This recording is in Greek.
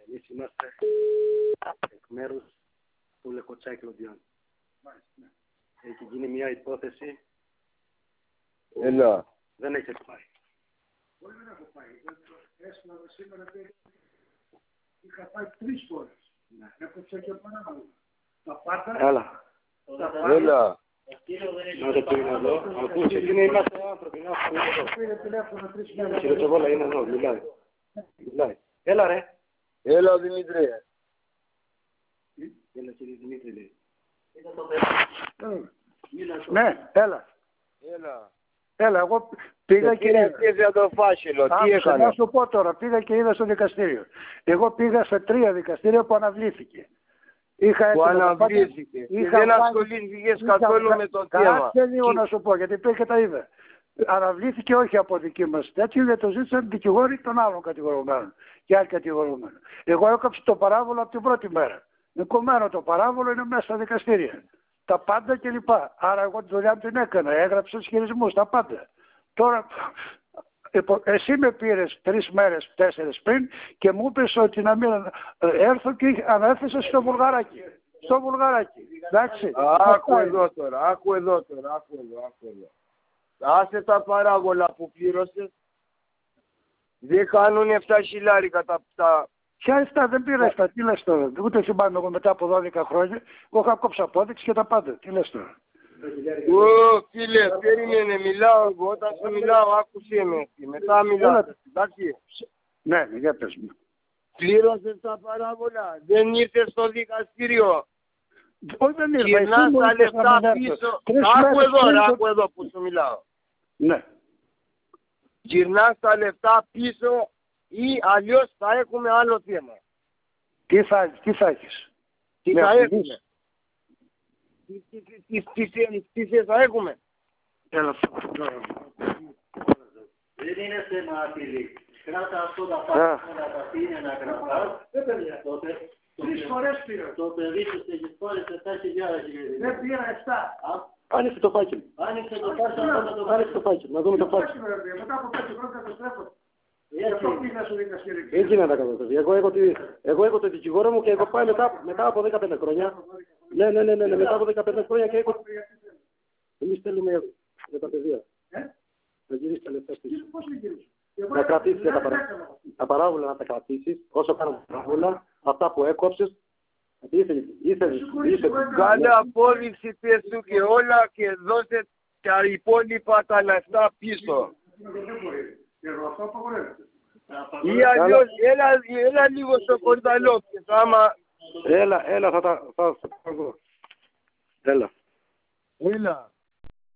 Εμείς είμαστε εκ μέρους του Λεκοτσάκη Κλοντιών. Έχει γίνει μια υπόθεση. Έλα. Δεν έχετε πάει. Όχι, δεν έχω πάει. Έσπλαβε σήμερα και είχα πάει 3 φορές. Έκοψα και παράγωγα. Τα πάντα. Έλα. Έλα. Να το πει εδώ. Ακούστε, είναι είμαστε άνθρωποι. Πήρε τηλέφωνο 3 μέρες. Κύριε Τσεβόλα είναι εδώ, μιλάει. Έλα ρε. Έλα, Δημήτρη. Έλα κύριε Δημήτρη λέει. Ναι, έλα. Έλα. Έλα, εγώ πήγα και είδα. Για το φάκελο, τι έκανε. Να σου πω τώρα, πήγα και είδα στο δικαστήριο. Εγώ πήγα σε 3 δικαστήρια που αναβλήθηκε. Που αναβλήθηκε. Και δεν ασχολήθηκες καθόλου με το θέμα. Κάτσε λίγο να σου πω, γιατί πήγα και τα είδα. Αναβλήθηκε όχι από δική μας τέτοιο, γιατί το ζήτησαν δικηγόροι των άλλων κατηγορουμένων και άλλοι κατηγορούμενοι. Εγώ έκοψα το παράβολο από την πρώτη μέρα. Είναι κομμένο το παράβολο, είναι μέσα στα δικαστήρια. Τα πάντα κλπ. Άρα εγώ τη δουλειά μου την έκανα. Έγραψα ισχυρισμούς, τα πάντα. Τώρα, εσύ με πήρες 3 μέρες, 4 πριν και μου είπες ότι να μην έρθω και ανέφεσαι στο Βουλγαράκι. Στο Βουλγαράκι. Εντάξει. Άκου εδώ τώρα. Άσε τα παράβολα που πλήρωσες. Δεν κάνουν 7 χιλιάρικα τα... Ποια 7, δεν πήρα 7, τι λες τώρα. Ούτε θυμάμαι εγώ μετά από 12 χρόνια. Εγώ είχα κόψει απόδειξη και τα πάντα. Τι λες τώρα. Φίλε, περίμενε, μιλάω εγώ. Όταν σου μιλάω, άκουσέ με. Μετά μιλάω. Εντάξει. Ναι, για πες μου. Πλήρωσες τα παράβολα. Δεν ήρθες στο δικαστήριο. Όχι, δεν ήρθα. Γυρνάς τα λεφτά πίσω. Άκου εδώ που σου μιλάω. Ναι. Γυρνάς τα λεφτά πίσω ή αλλιώς θα έχουμε άλλο θέμα. Τι θα έχεις. Τι θα έχουμε. Τι θα έχουμε. Έλα. Δεν είναι θέμα φίλοι. Κράτα αυτό τα πάντα τα είναι να κρατάς. Τότε 3 φορές πήρα. το παιδί σου στις πόλεις 7.000. Δεν πήρα 7. Άνοιξε το φάκελο. Άνοιξε το φάκελο. Να δούμε το φάκελο. Μετά από 5 χρόνια καταστρέφω. Έτσι να τα καταστρέφει. Εγώ έχω το δικηγόρο μου και έχω πάει μετά από 15 χρόνια. Ναι, μετά από 15 χρόνια και έχω... Εμείς θέλουμε για τα παιδεία. Να γυρίσεις τα λεφτά σπίτι. Να κρατήσεις τα παράβολα, να τα κρατήσεις όσο κάνουν τα παράβολα, αυτά που έκοψες. Κάνε απόλυση πέσου και όλα και δώσε τα υπόλοιπα τα λεφτά πίσω. Ή αλλιώς έλα λίγο στο κορδαλό και άμα... Έλα, θα τα πω. Έλα. Έλα.